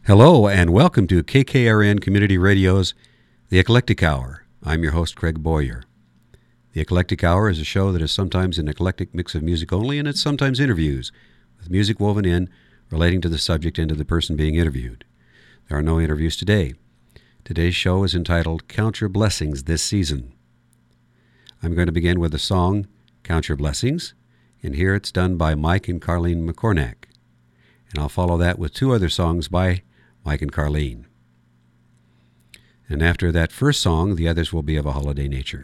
Hello and welcome to KKRN Community Radio's The Eclectic Hour. I'm your host, Craig Boyer. The Eclectic Hour is a show that is sometimes an eclectic mix of music only, and it's sometimes interviews, with music woven in relating to the subject and to the person being interviewed. There are no interviews today. Today's show is entitled Count Your Blessings This Season. I'm going to begin with the song Count Your Blessings, and here it's done by Mike and Carlene McCornack. And I'll follow that with two other songs by Mike and Carlene. And after that first song, the others will be of a holiday nature.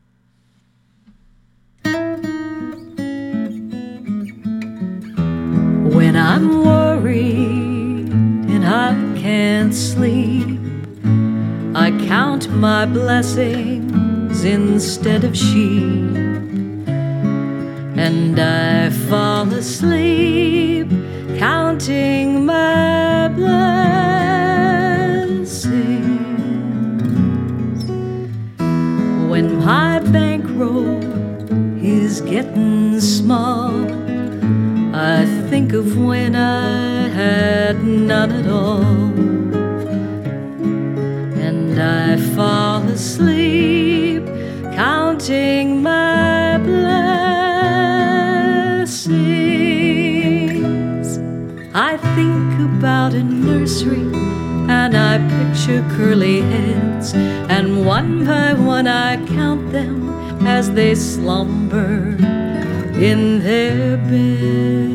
When I'm worried and I can't sleep, I count my blessings instead of sheep, and I fall asleep counting my blessings. When my bankroll is getting small, I think of when I had none at all, and I fall asleep counting my blessings. I think about a nursery and I picture curly heads, and one by one I count them as they slumber in their beds.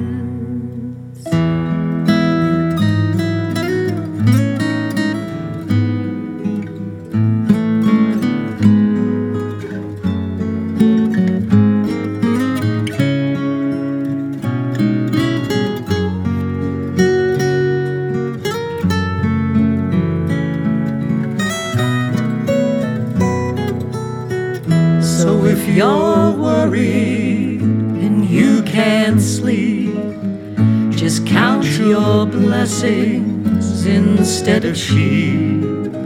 So if you're worried and you can't sleep, just count your blessings instead of sheep,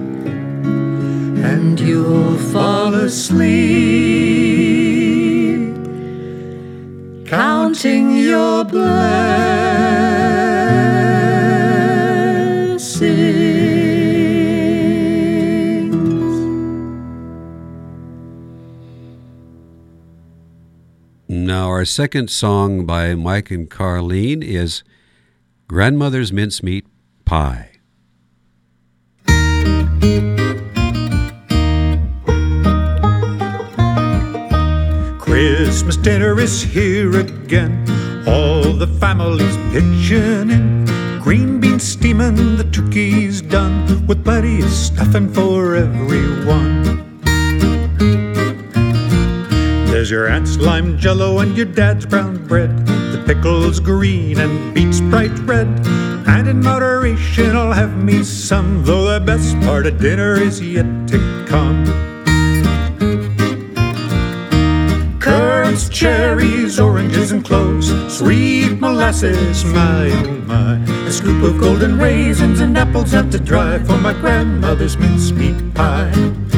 and you'll fall asleep counting your blessings. Now, our second song by Mike and Carlene is Grandmother's Mincemeat Pie. Christmas dinner is here again. All the family's pitching in. Green beans steaming, the turkey's done, with plenty of stuffing for everyone. There's your aunt's lime jello and your dad's brown bread, the pickles green and beets bright red, and in moderation I'll have me some, though the best part of dinner is yet to come. Currants, cherries, oranges and cloves, sweet molasses, my oh my, a scoop of golden raisins and apples out to dry for my grandmother's mincemeat pie.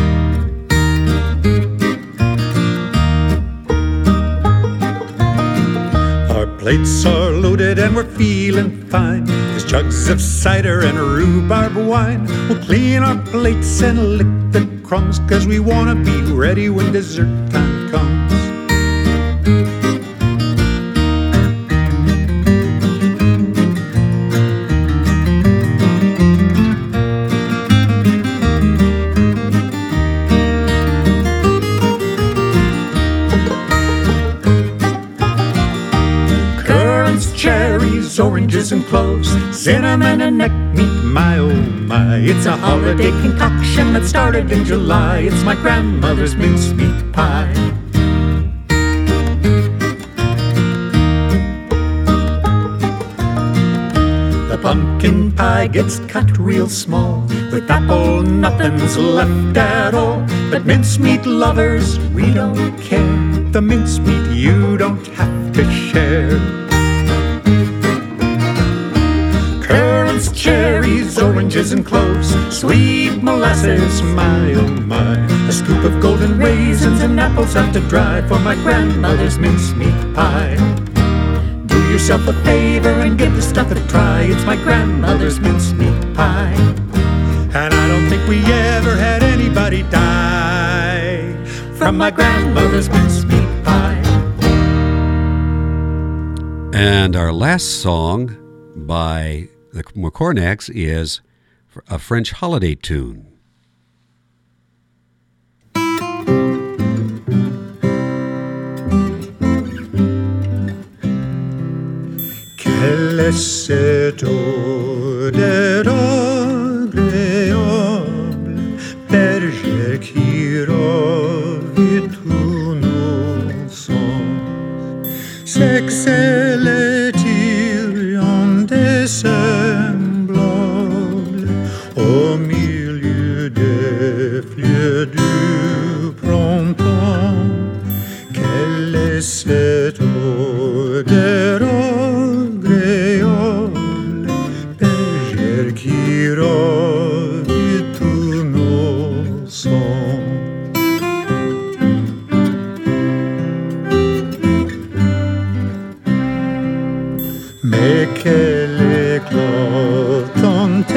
Plates are loaded and we're feeling fine. There's jugs of cider and rhubarb wine. We'll clean our plates and lick the crumbs, 'cause we wanna be ready when dessert time comes. Oranges and cloves, cinnamon and neck meat, my oh my. It's a holiday concoction that started in July. It's my grandmother's mincemeat pie. The pumpkin pie gets cut real small, with apple nothing's left at all. But mincemeat lovers, we don't care. The mincemeat you don't have to share. Cherries, oranges and cloves, sweet molasses, my oh my. A scoop of golden raisins and apples out to dry for my grandmother's mincemeat pie. Do yourself a favor and give the stuff a try. It's my grandmother's mincemeat pie. And I don't think we ever had anybody die from my grandmother's mincemeat pie. And our last song by the McCornacks is a French holiday tune. Quelle est cette odeur agréable, berger qui ravit tous nos sens? C'est que c'est le tyran des semblables au milieu des fleurs du printemps. Quelle est cette odeur agréable, berger qui ravit tous nos sens? Mais quelle éclatante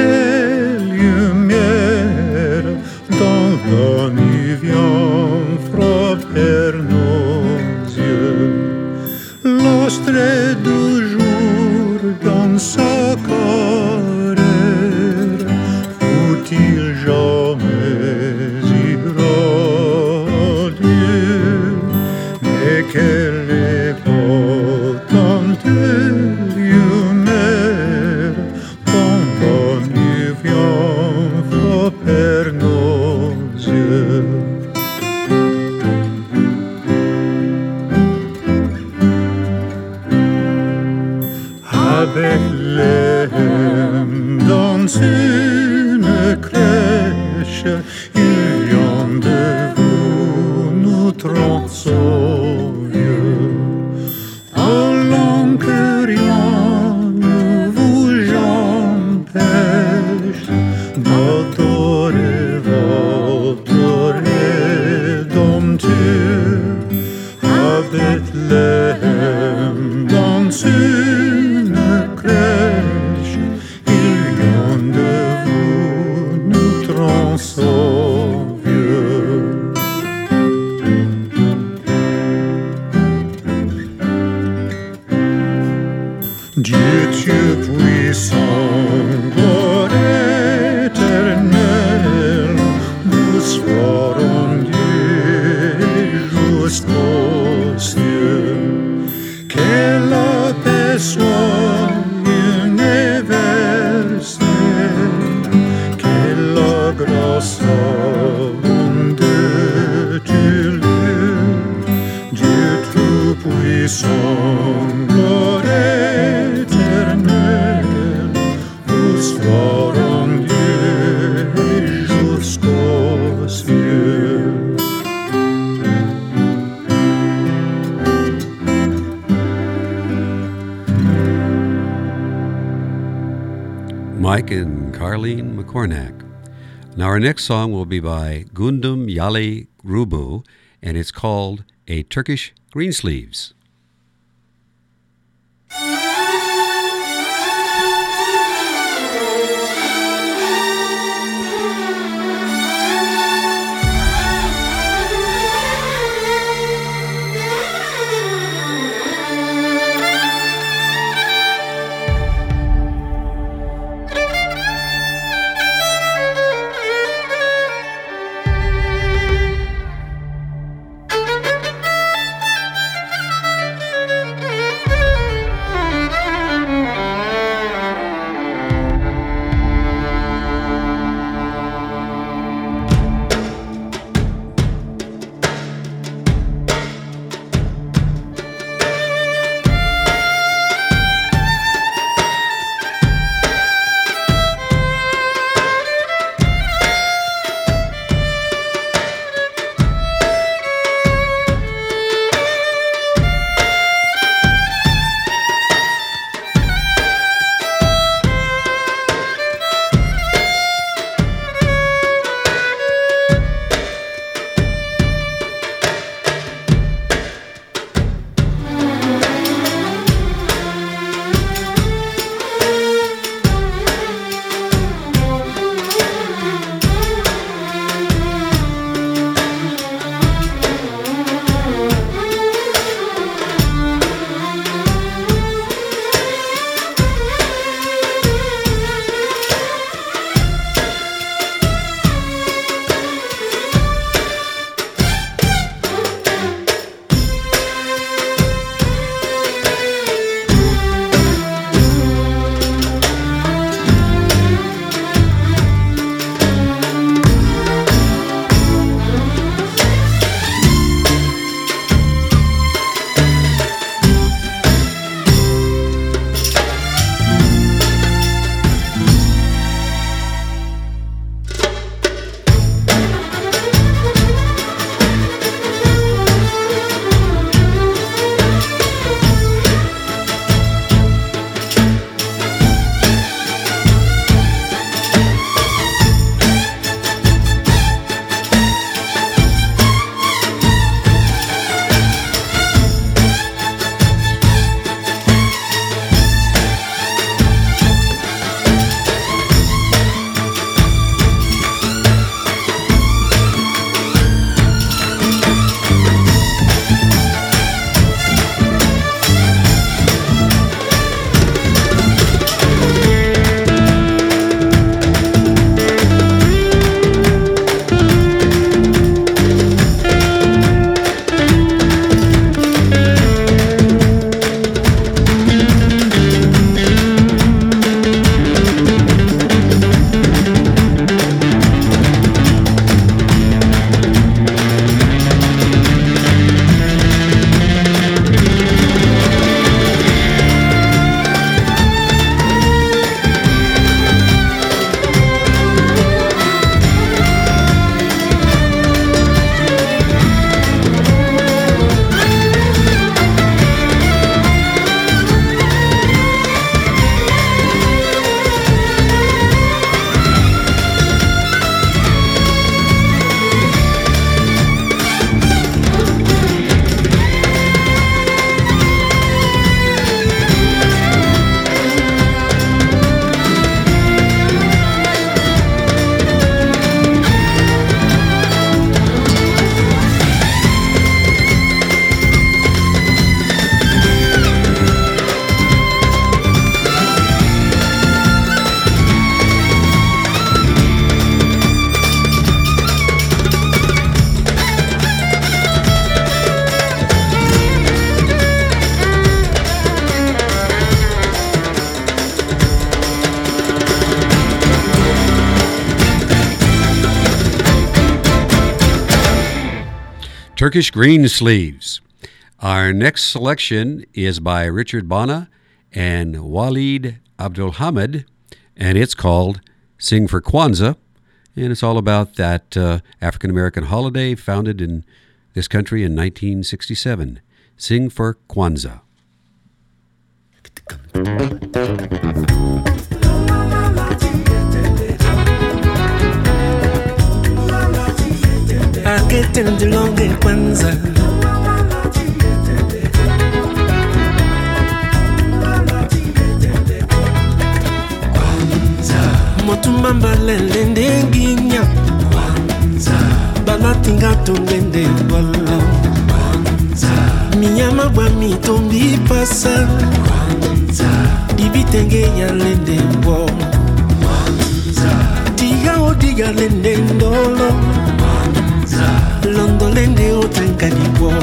lumière dans la nuit vient frapper nos yeux. L'astre du jour dans sa carrière, faut-il jamais y radieux? Mais quelle éclatante lumière quand la nuit vient frapper nos yeux. Avec Bethléem dans une crèche, il vient de vous nous transauvieux. Allons que rien ne vous empêche d'adorer votre Rédempteur. À Bethléem dans une crèche, il vient de vous nous transauvieux. Dieu, Dieu puissant, gloire éternelle, nous soirons Dieu jusqu'aux cieux. Que la paix soit universelle, que la grâce abonde du lieu. Dieu tout-puissant, gloire éternelle, nous soirons Dieu jusqu'aux cieux. Mike and Carleen McCornack. Now our next song will be by Gundum Yali Rubu, and it's called A Turkish Greensleeves. Turkish Greensleeves. Our next selection is by Richard Bana and Walid Abdulhamid, and it's called Sing for Kwanzaa, and it's all about that African-American holiday founded in this country in 1967. Sing for Kwanzaa. Aketendilonge Kwanzaa, Motumamba lele ndenginya Balatinga tungende wala Miyama wa mitombi pasa Dibitenge ya lende wo Diga lende ndolo Londo lende otankani wo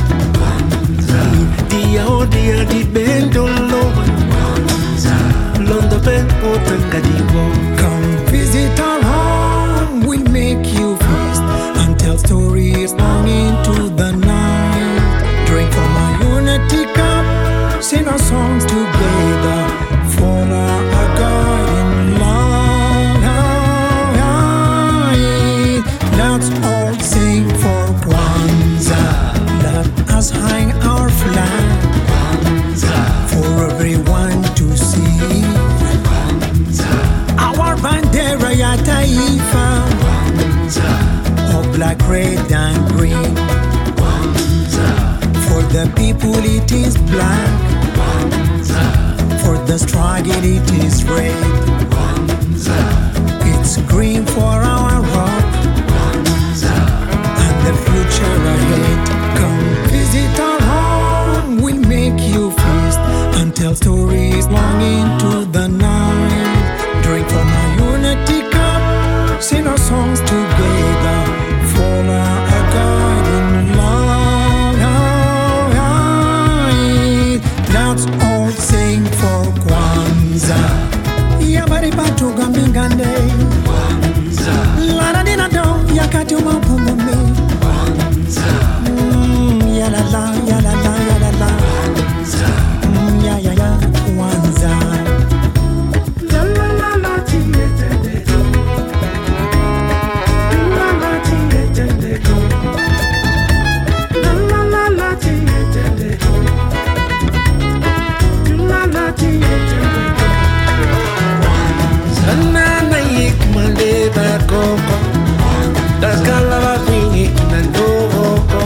Dia di bendolo Londo pe otankani wo. Come visit our home, we'll make you feast and tell stories long into the night. Drink from our unity cup, sing our songs together, follow our God in love. Let's all sing for Kwanzaa. Let us hang our flag for everyone to see. Our bandera ya taifa of black, red and green. For the people it is black, for the struggle it is red. It's green for our hope and the future ahead. Come visit our home, we'll make you feast and tell stories long into the night. Drink from our unity cup, sing our songs together, follow our God in love. Let's all sing for Kwanzaa. Yabari batu gambingande Lara dina do yakati umapumumi Yalala, yalala, yalala Ya ya ya Kwanzaa. Sanana yik mande bakoko, daskala yik nandoko.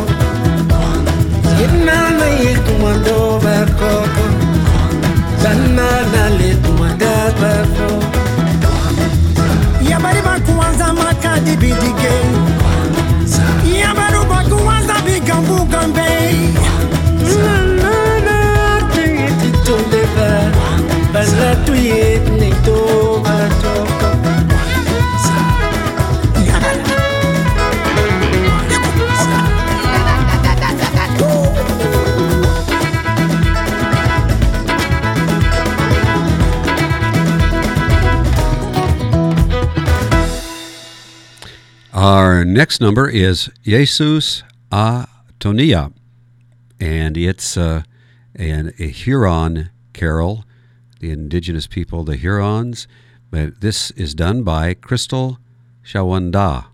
Yenana yik mando bakoko, sanana lit manda bako. Yabari bakuanza makadi bidige Yabaru bakuanza bigambu gambe Sanana tuyeti tondeva, bala tuyet neto batoko. Our next number is Jesus Atonia, and it's a Huron carol, the indigenous people, the Hurons, but this is done by Crystal Shawanda.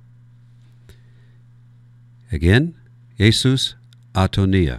Again, Jesus Atonia.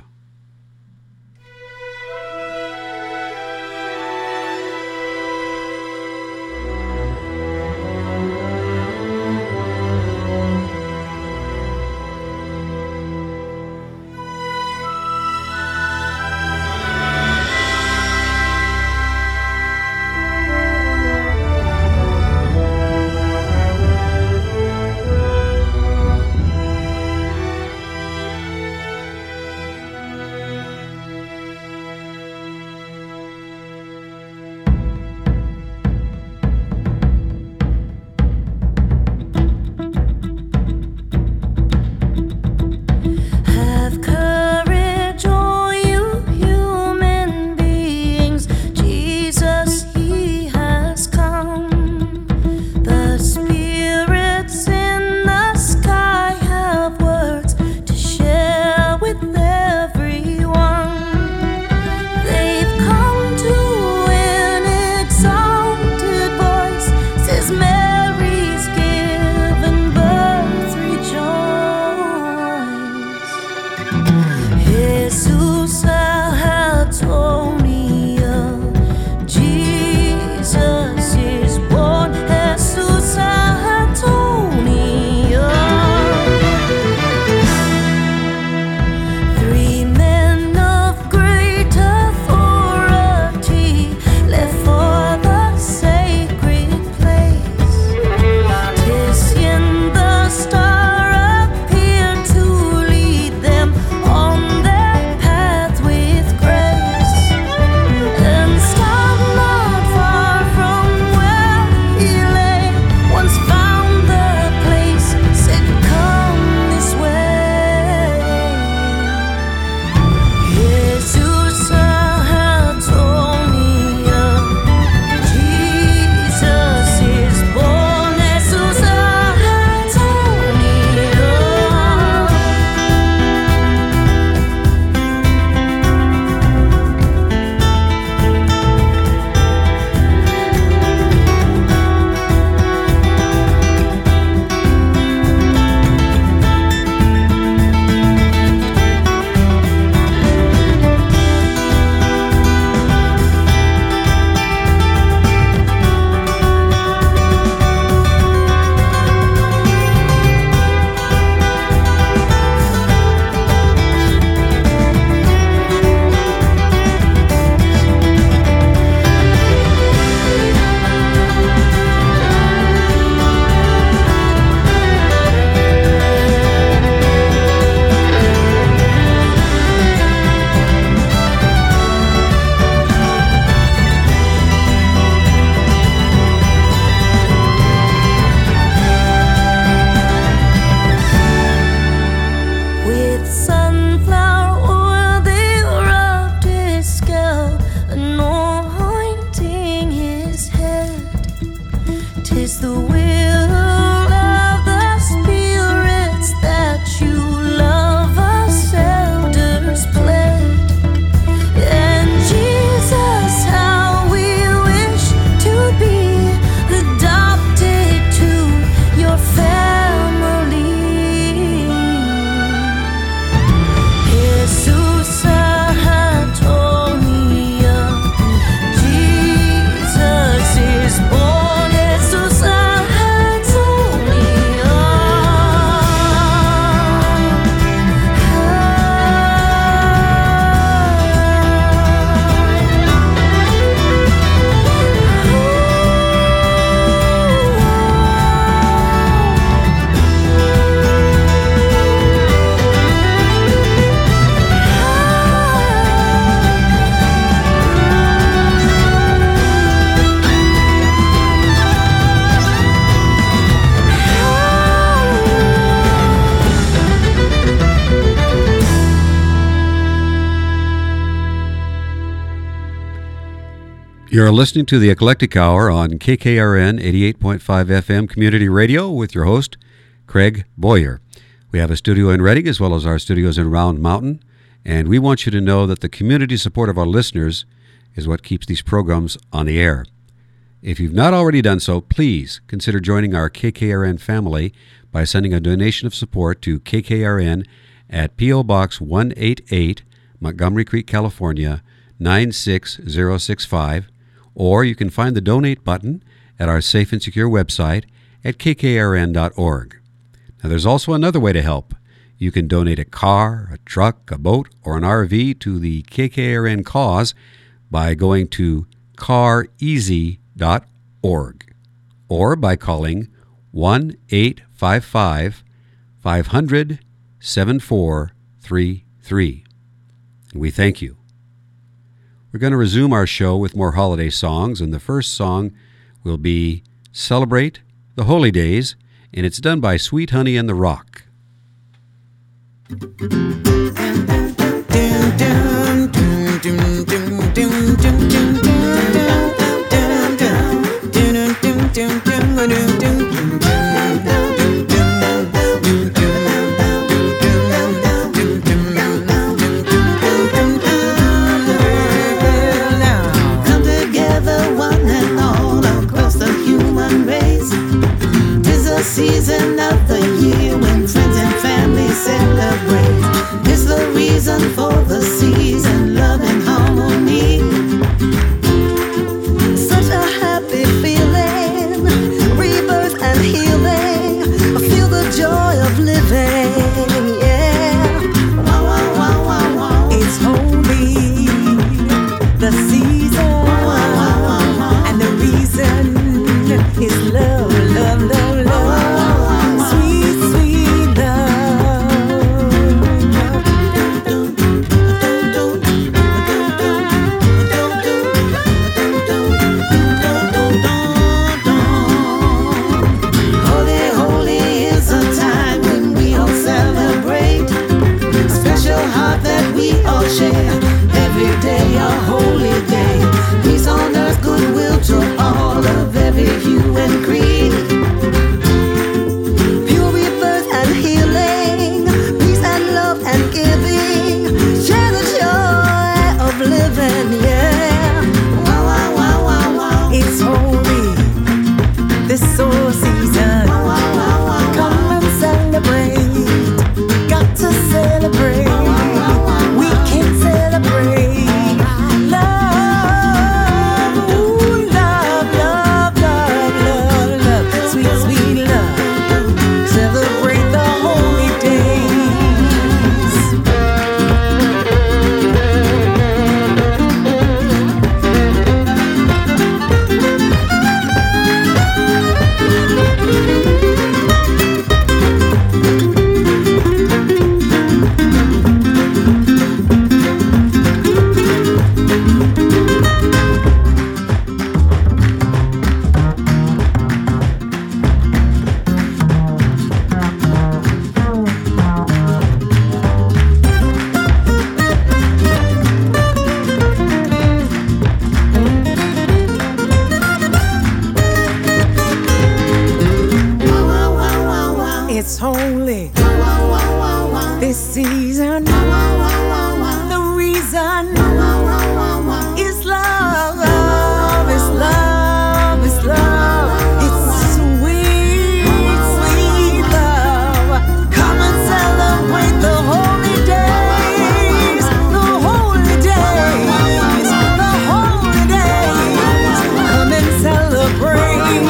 feeling. Once found the place, said come this way. Jesus had told me Jesus is born. Jesus had told me with sunflower oil they rubbed his scalp, anointing his head. 'Tis the will of the spirits that you love us elders pled. And Jesus, how we wish to be adopted to your family. Jesus had told me Jesus is born. Jesus had told me You're listening to the Eclectic Hour on KKRN 88.5 FM Community Radio with your host, Craig Boyer. We have a studio in Reading as well as our studios in Round Mountain, and we want you to know that the community support of our listeners is what keeps these programs on the air. If you've not already done so, please consider joining our KKRN family by sending a donation of support to KKRN at P.O. Box 188, Montgomery Creek, California, 96065, or you can find the donate button at our safe and secure website at kkrn.org. Now, there's also another way to help. You can donate a car, a truck, a boat, or an RV to the KKRN cause by going to careasy.org or by calling 1-855-500-7433. And we thank you. We're going to resume our show with more holiday songs, and the first song will be Celebrate the Holy Days, and it's done by Sweet Honey and the Rock. Season of the year when friends and family celebrate. It's the reason for the season, love and harmony. Such a happy feeling, rebirth and healing. I feel the joy of living, yeah. Wow, wow, wow, wow, wow. It's holy, the season, wow, wow, wow, wow. And the reason is love, love, love, love. it's holy. This season, the reason is love, is love, is love. It's sweet, sweet love. Come and celebrate the holy days, the holy days, the holy days. Come and celebrate.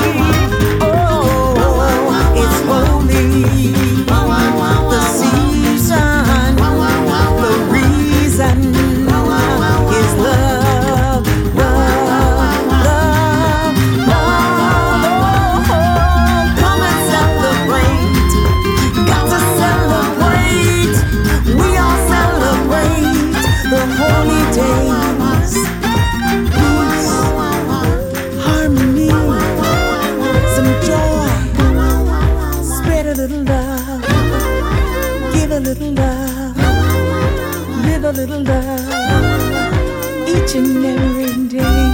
Oh, it's holy. The season, the reason is love, love, love, love. Come and celebrate. Got to celebrate. We all celebrate the holy days. Peace, harmony, some joy. Spread a little love. Give a little love. Live a little love. Each and every day.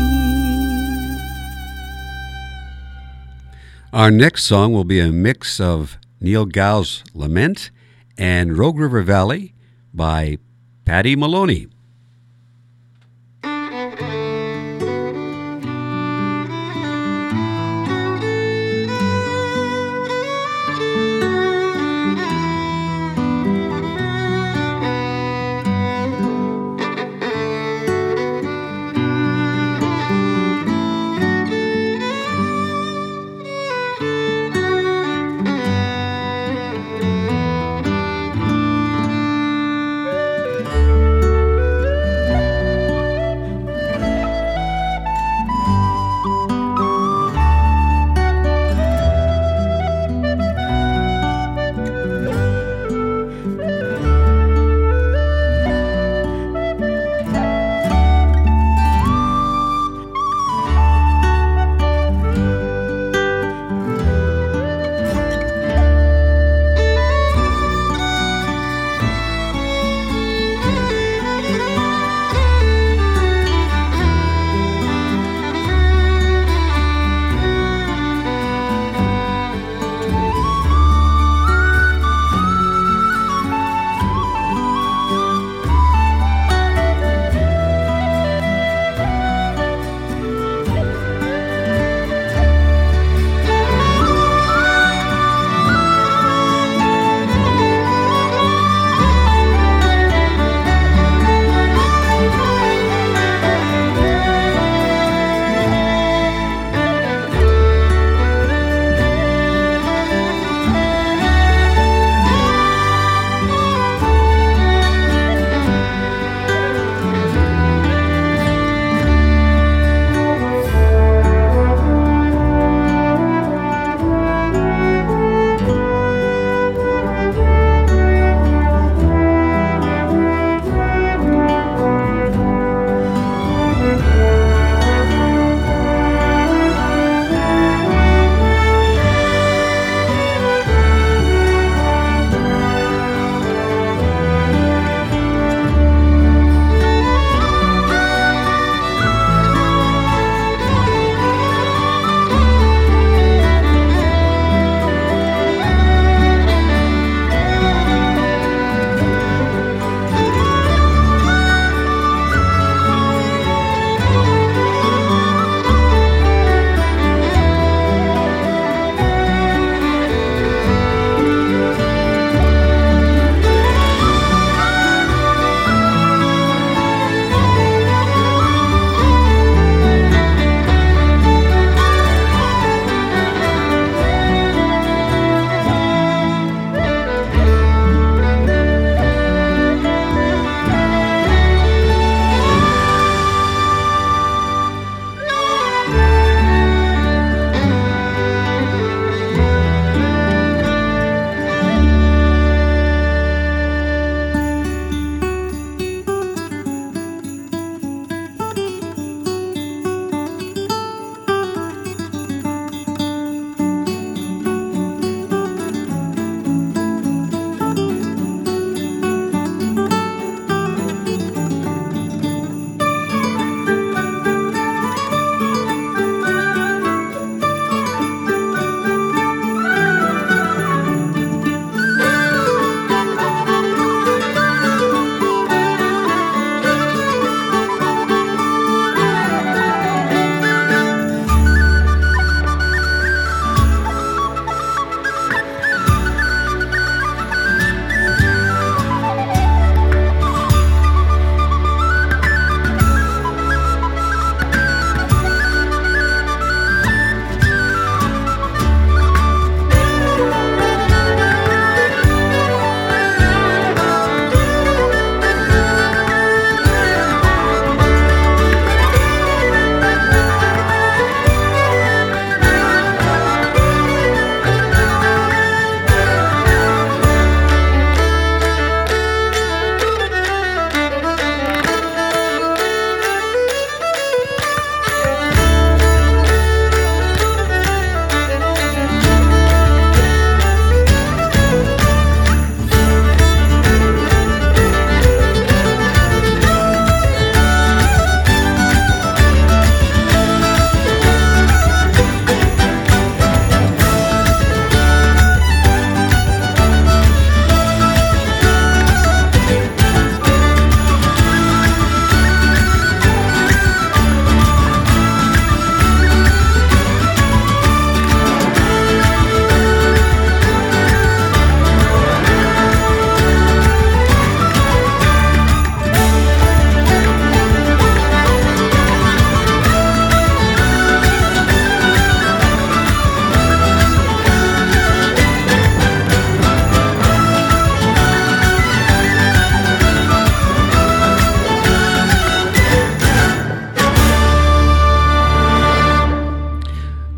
Our next song will be a mix of Neil Gow's Lament and Rogue River Valley by Paddy Maloney.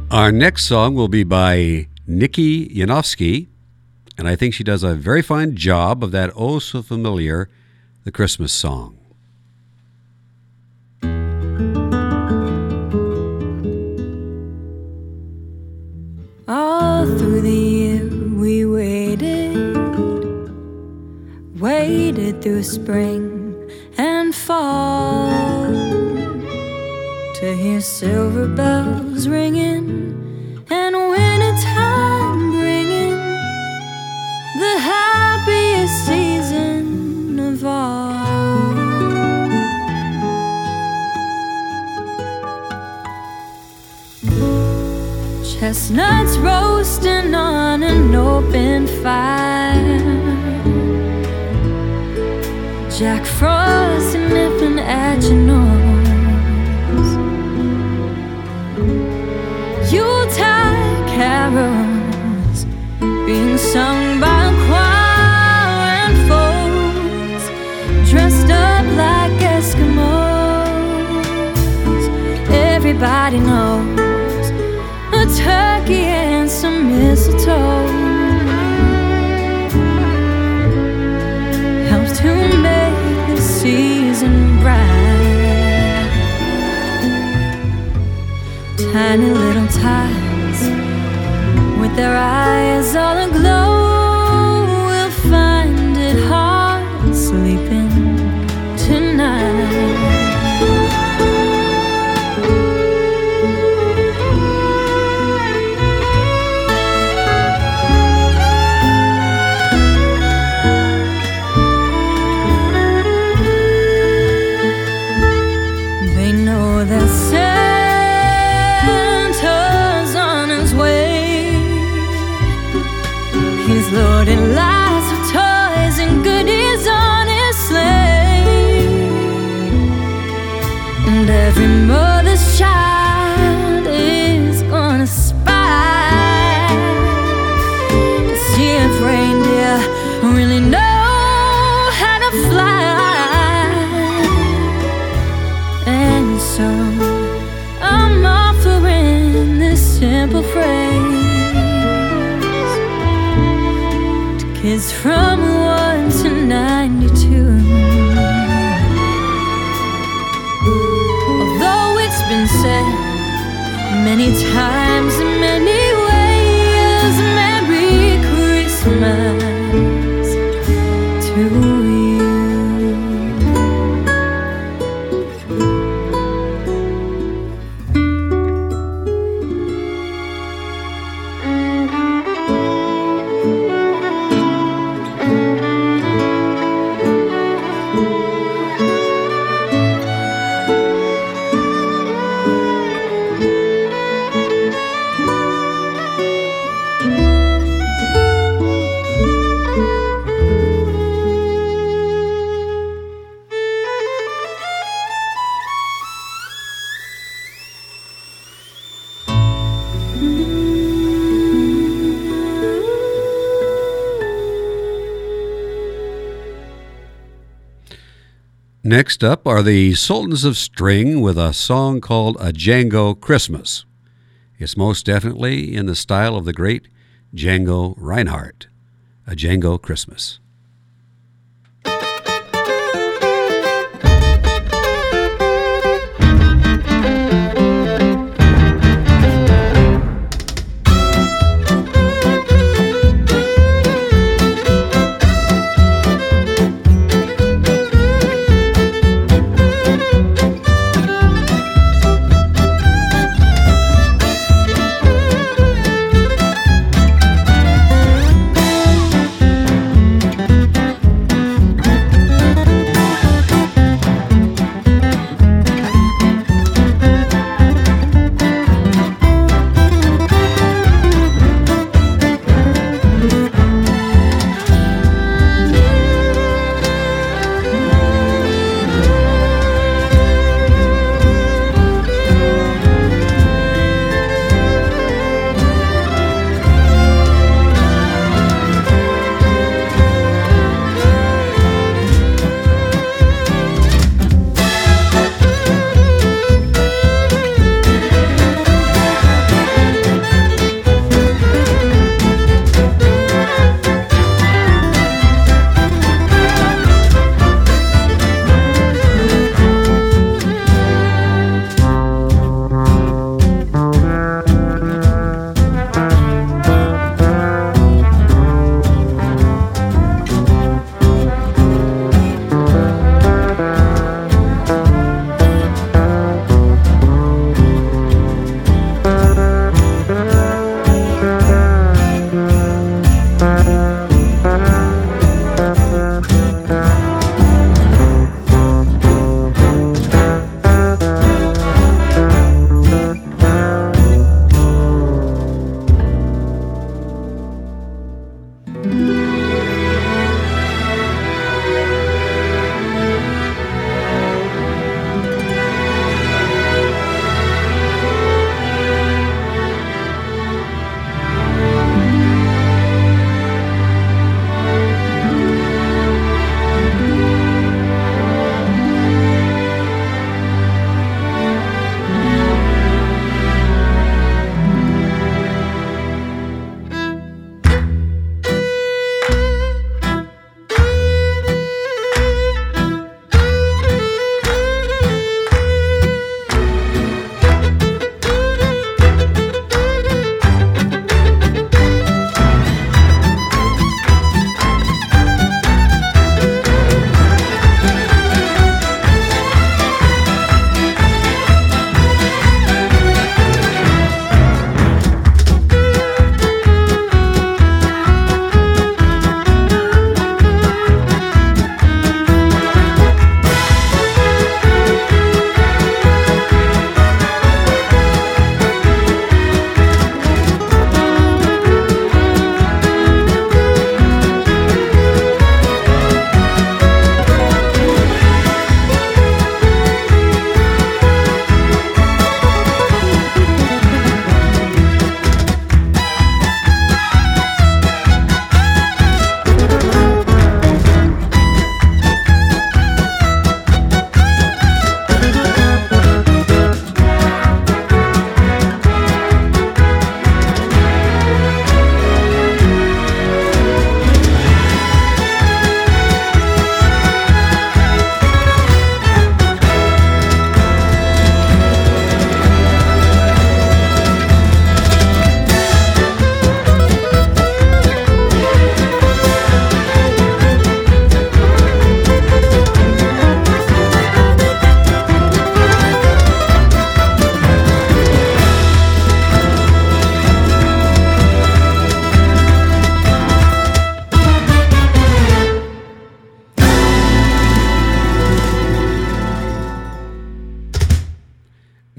Our next song will be by Nikki Yanofsky, and I think she does a very fine job of that oh so familiar, the Christmas song. All through the year we waited through spring and fall to hear silver bells ringing and wintertime bringing the happiest season of all. Chestnuts roasting on an open fire, Jack Frost nipping at your nose, Yuletide carols being sung by a choir and folks dressed up like Eskimos. Everybody knows a turkey and some mistletoe helps to make the season bright. Tiny little tots with their eyes all aglow will find it hard sleeping tonight. That Santa's on his way. He's loading lots of toys and goodies on his sleigh, and every mother's child is gonna spy to see if reindeer really know how to fly. So I'm offering this simple phrase to kids from 1 to 92. Although it's been said many times in many ways, Merry Christmas to you. Next up are the Sultans of String with a song called A Django Christmas. It's most definitely in the style of the great Django Reinhardt. A Django Christmas.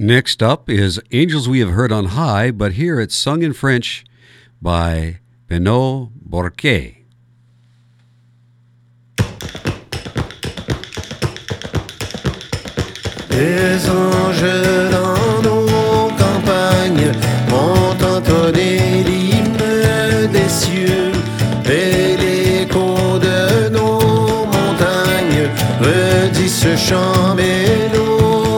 Next up is Angels We Have Heard on High, but here it's sung in French by Benoît Bourquet. Les anges dans nos campagnes ont entonné l'hymne des cieux et l'écho de nos montagnes redit ce chant mélodieux.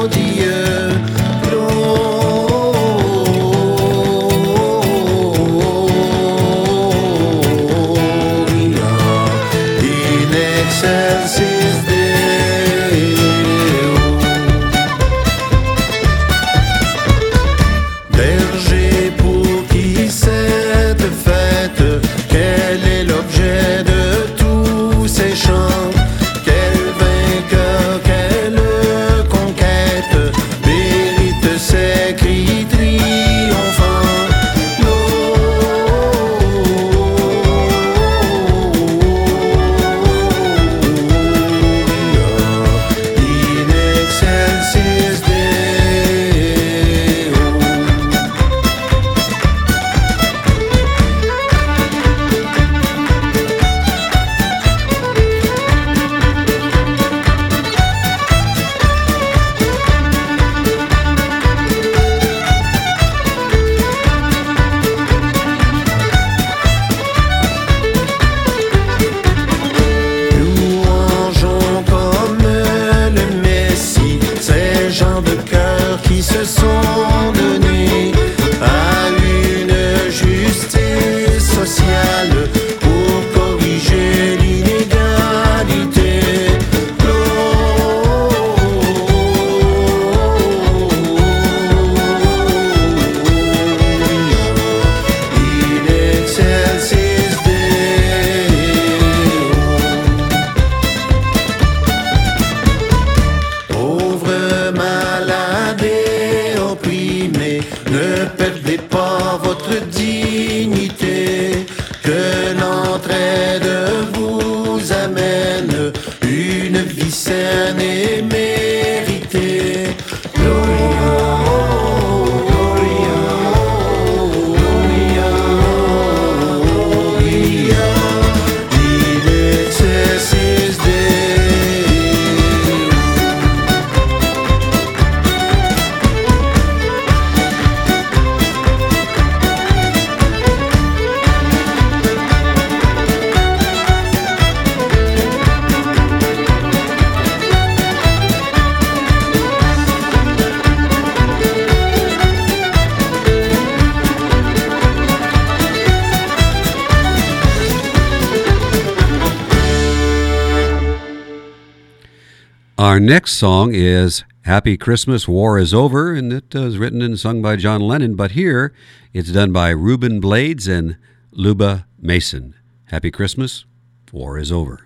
Our next song is Happy Christmas, War is Over, and it was written and sung by John Lennon, but here it's done by Ruben Blades and Luba Mason. Happy Christmas, War is Over.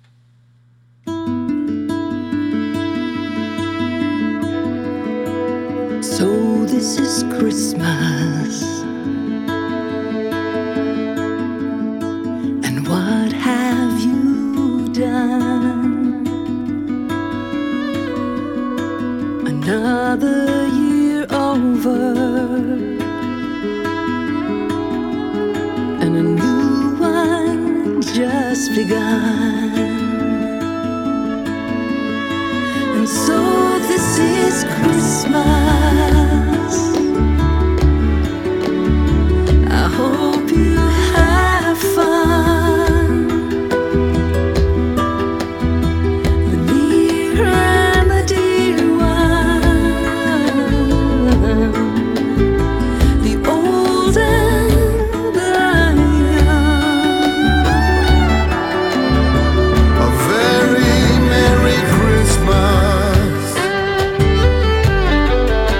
So this is Christmas, and what have you done? Another year over, and a new one just begun. And so this is Christmas. I hope you have fun. The near and the dear one, the old and the young. A very Merry Christmas.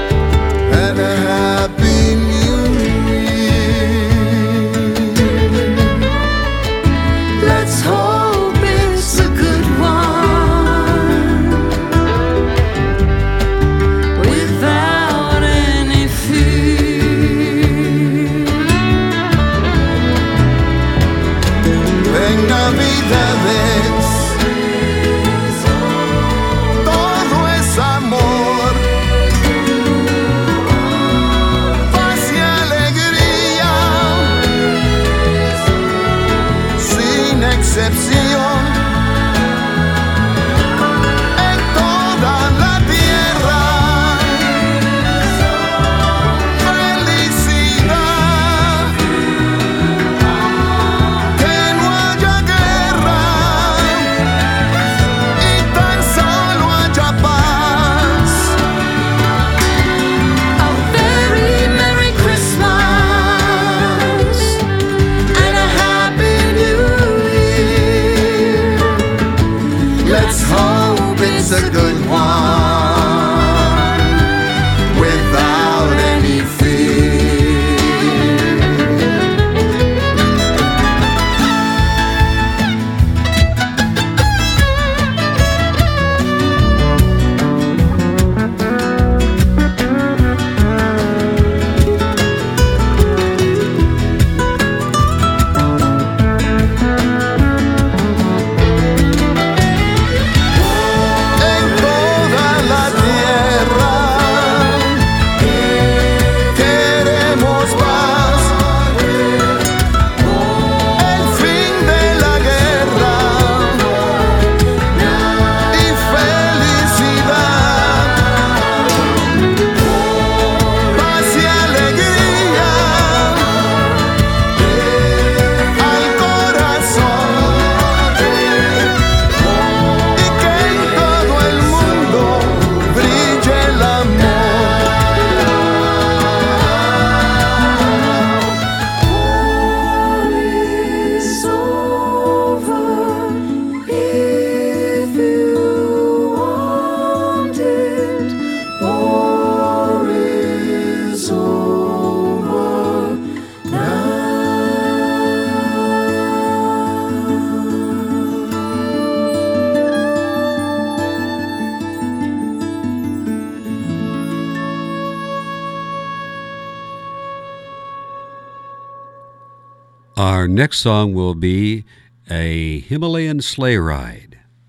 Our next song will be a Himalayan sleigh ride.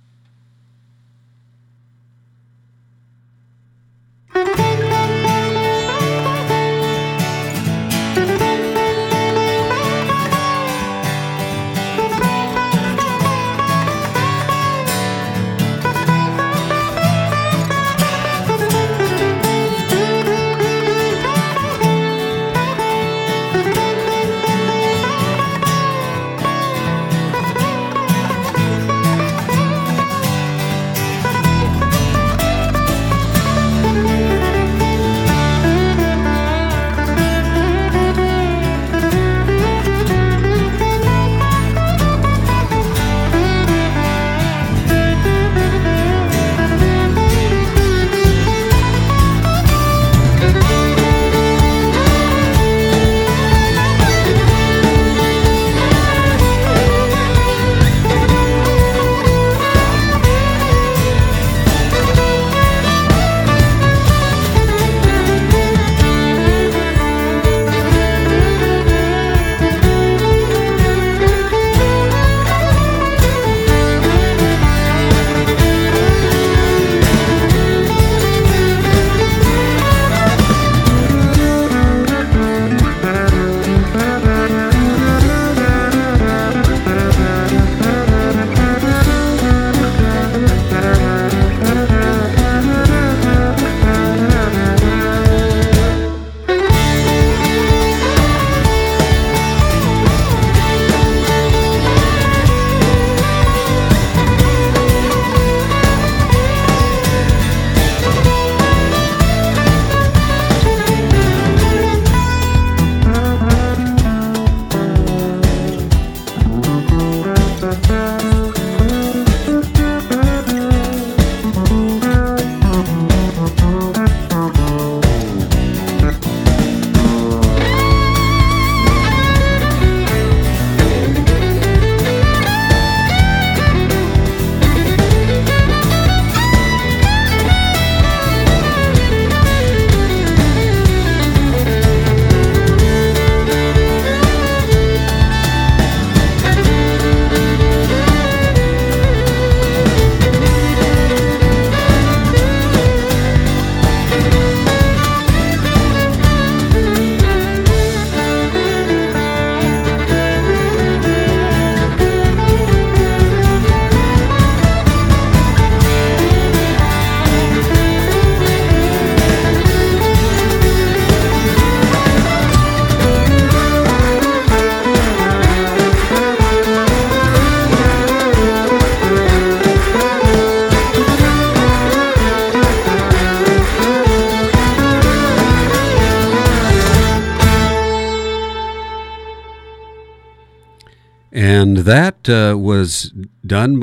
And that was written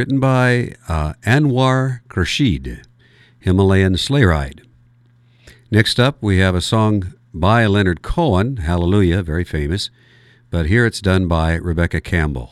by Anwar Khurshid, Himalayan Sleigh Ride. Next up, we have a song by Leonard Cohen, Hallelujah, very famous, but here it's done by Rebecca Campbell.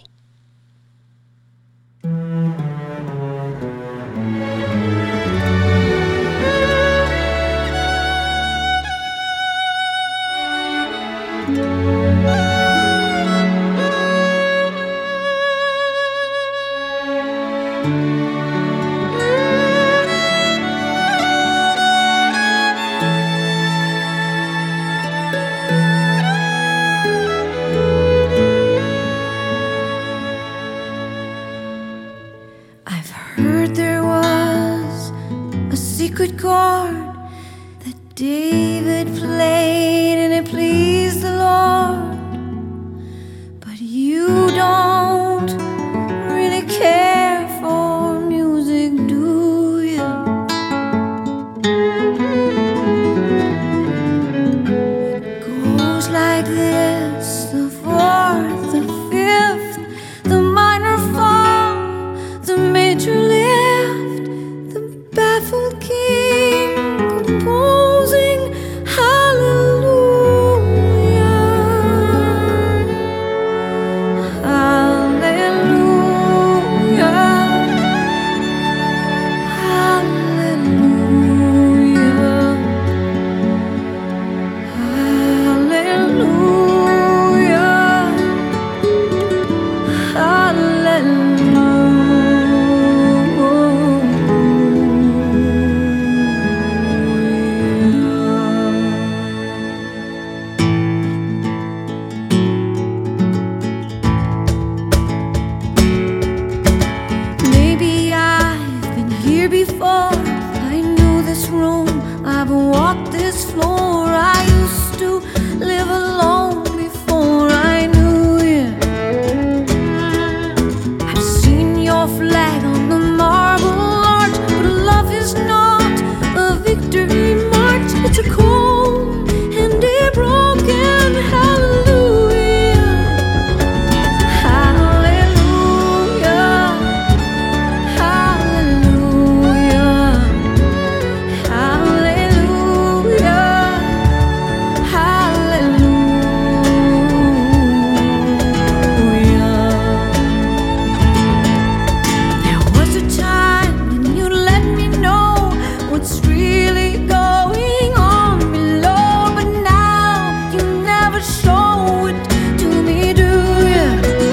show it to me, do you?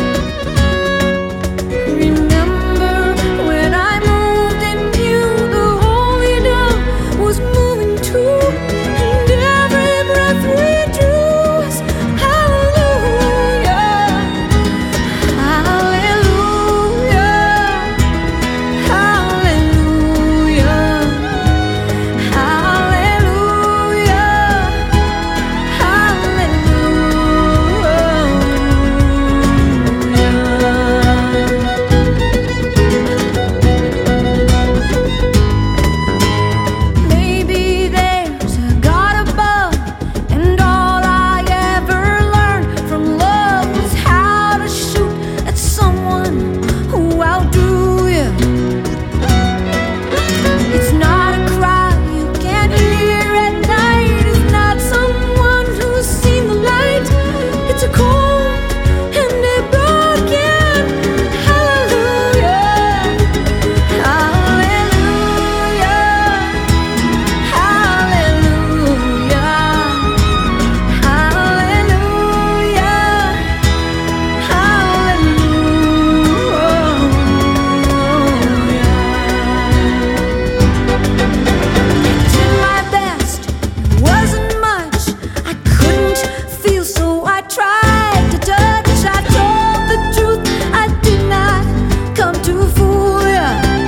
Remember when I moved and you, the holy dove was moving too, and every breath we drew was hallelujah, hallelujah, hallelujah, maybe there's a God above, and all I ever learned from love was how to shoot at someone who outdrew you. It's not a cry you can't hear at night. It's not someone who's seen the light. It's a cold and a broken hallelujah, hallelujah, hallelujah, did my best, it wasn't much. I couldn't feel, so I tried to touch. I told the truth, I did not come to fool ya.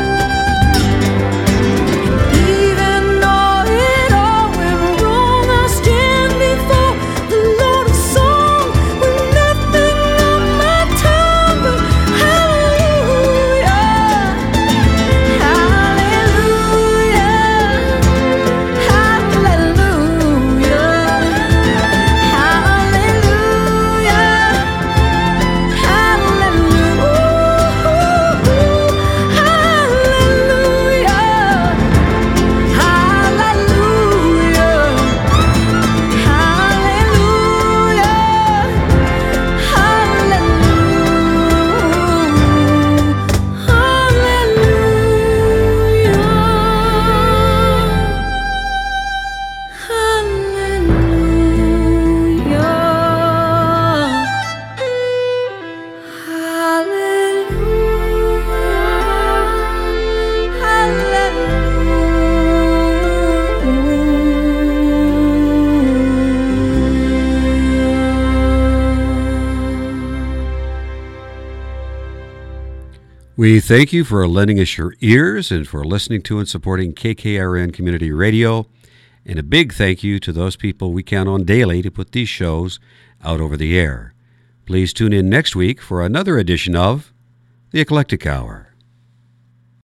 Even though it all went wrong, I'll stand before the Lord of song with nothing on my tongue but hallelujah, hallelujah, hallelujah, hallelujah, We thank you for lending us your ears and for listening to and supporting KKRN Community Radio. And a big thank you to those people we count on daily to put these shows out over the air. Please tune in next week for another edition of The Eclectic Hour.